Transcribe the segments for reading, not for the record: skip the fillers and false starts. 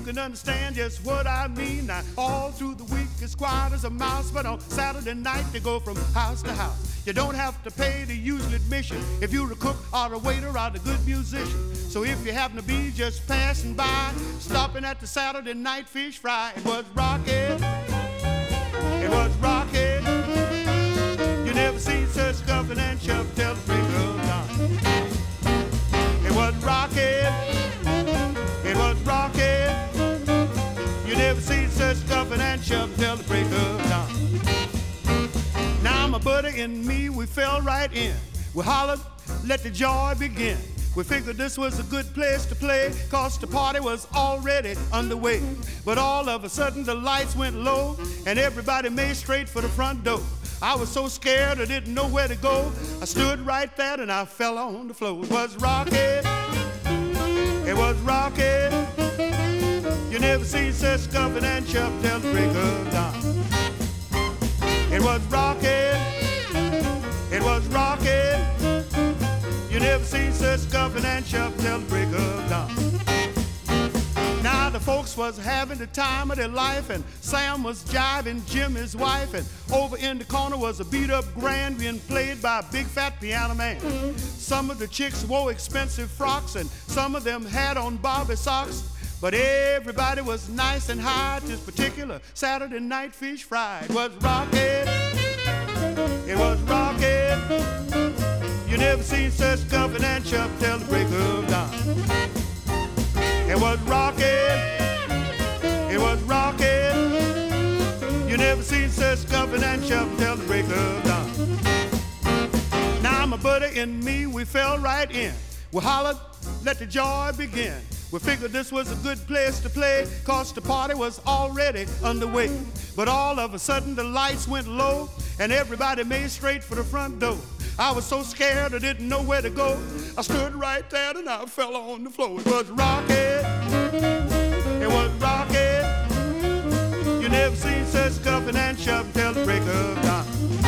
can understand just what I mean. Now, all through the week it's quiet as a mouse, but on Saturday night they go from house to house. You don't have to pay the usual admission if you're a cook or a waiter or a good musician. So if you happen to be just passing by, stopping at the Saturday night fish fry, it was rockin', it was rockin'. You never seen such scuffing and shove till the break of dawn. It was rockin', it was rockin'. You never seen such scuffing and shove till the break of dawn. Now my buddy and me, we fell right in. We hollered, let the joy begin. We figured this was a good place to play, cause the party was already underway. But all of a sudden the lights went low, and everybody made straight for the front door. I was so scared I didn't know where to go. I stood right there and I fell on the floor. It was rockin', it was rockin'. You never seen such scuffing and shove till the break of dawn. It was rockin', it was rockin'. You never seen such scuffing and shove till the break of dawn. Now the folks was having the time of their life, and Sam was jiving Jim, his wife, and over in the corner was a beat-up grand being played by a big fat piano man. Some of the chicks wore expensive frocks, and some of them had on Barbie socks. But everybody was nice and high this particular Saturday night fish fry. It was rockin', it was rockin'. You never seen such scuffing and shove till the break of dawn. It was rockin', it was rockin'. You never seen such scuffing and shove till the break of dawn. Now my buddy and me, we fell right in. We hollered, let the joy begin. We figured this was a good place to play, cause the party was already underway. But all of a sudden the lights went low, and everybody made straight for the front door. I was so scared I didn't know where to go. I stood right there and I fell on the floor. It was rockin', it was rockin'. You never seen such scuffing and shoving till the break of dawn.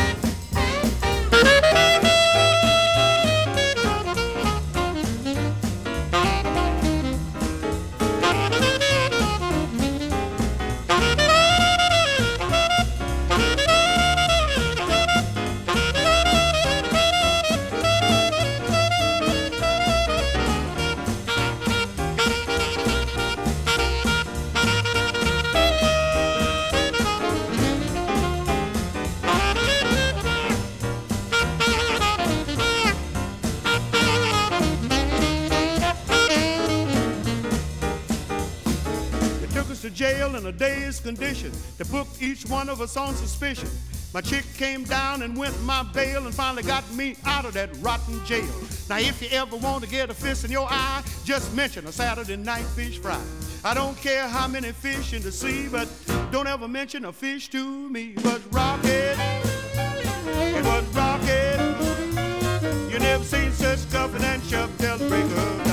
To jail in a dazed condition. They booked each one of us on suspicion. My chick came down and went my bail and finally got me out of that rotten jail. Now if you ever want to get a fist in your eye, just mention a Saturday night fish fry. I don't care how many fish in the sea, but don't ever mention a fish to me. It was rockin', it was rockin'. You never seen such scuffing and shove till the break of dawn.